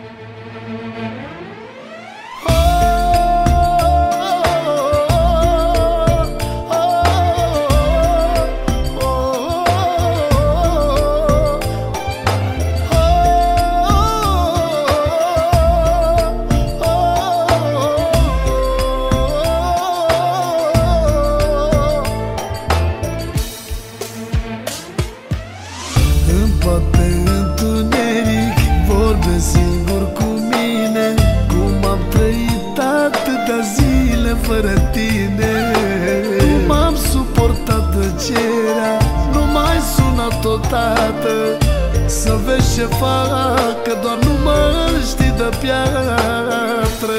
Poate întuneric vorbesc singur cu mine, cum am trăit atâtea zile fără tine. Cum am suportat tăcerea, nu mai sunat odată, să vezi ce fac, că doar nu mă știi de piatră.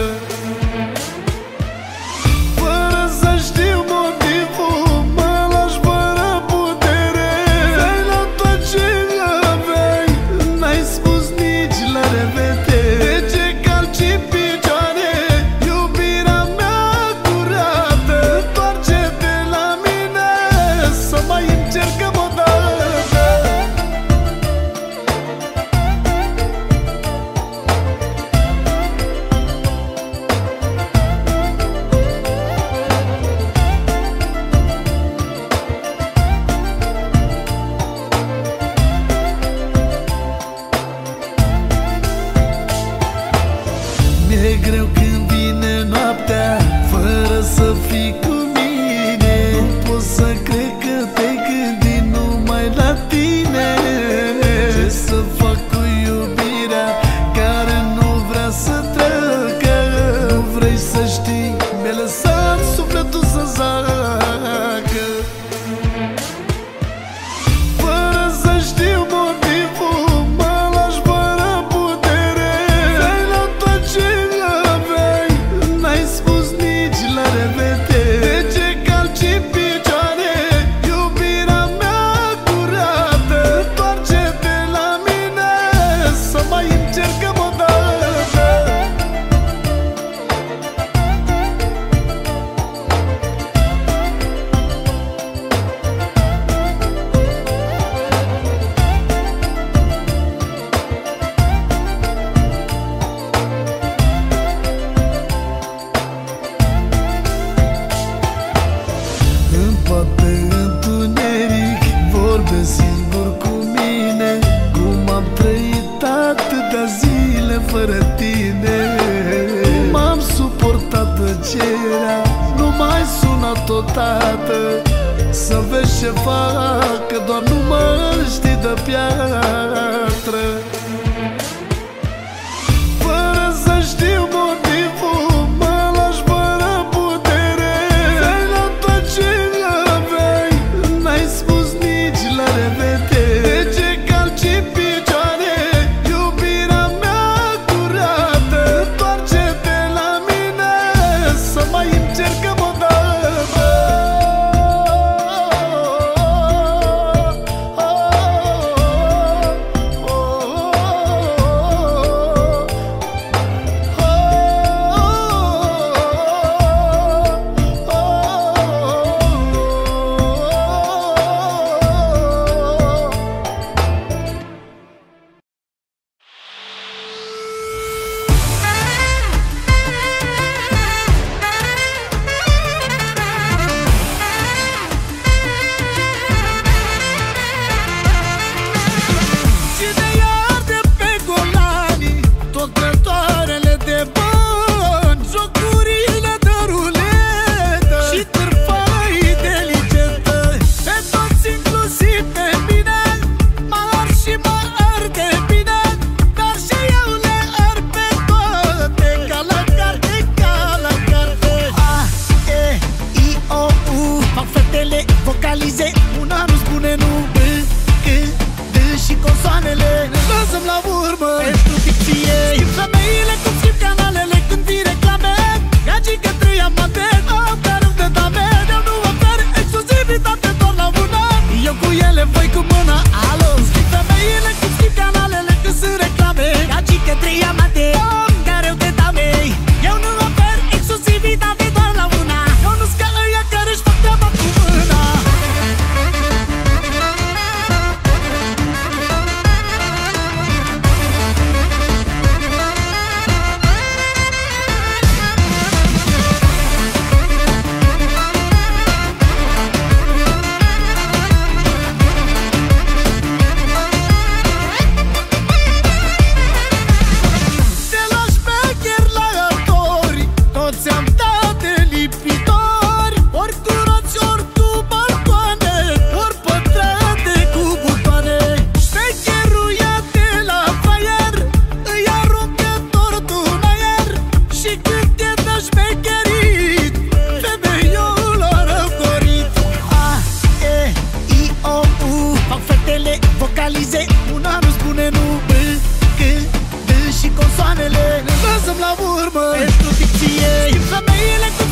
Fără să știu motivul, mă lași fără putere. Ți-ai luat tot ce aveai, n-ai spus nici la revedere. De ce calci în picioare iubirea mea curată? Întoarce-te la mine, să mai încercăm o dată. Mi-e greu când vine noaptea fără să fii cu mine. Nu pot să cred că te-ai gândit numai la tine. Ce să fac cu iubirea care nu vrea să treacă? Nu vrei să știi, mi-ai lăsat sufletul să zacă. Fără să știu motivul, mă lași fără putere. Ți-ai luat tot ce aveai, n-ai spus nici la revedere. De ce calci în picioare iubirea mea curată? Întoarce-te la mine, să mai încercăm o dată. În poate întuneric vorbesc singur cu mine, cum am trăit atâtea zile fără tine. Cum am suportat tăcerea, nu mai sunat odată, să vezi ce fac, că doar nu mă știi de piatră. Fără să știu motivul, mă lași fără putere. Ți-ai luat tot ce aveai, n-ai spus nici la revedere. De ce calci în picioare iubirea mea curată? Întoarce-te la mine, să mai încercăm o dată. Oh, oh, oh, oh. lăsăm la urmă. Pentru dicție, femeile cu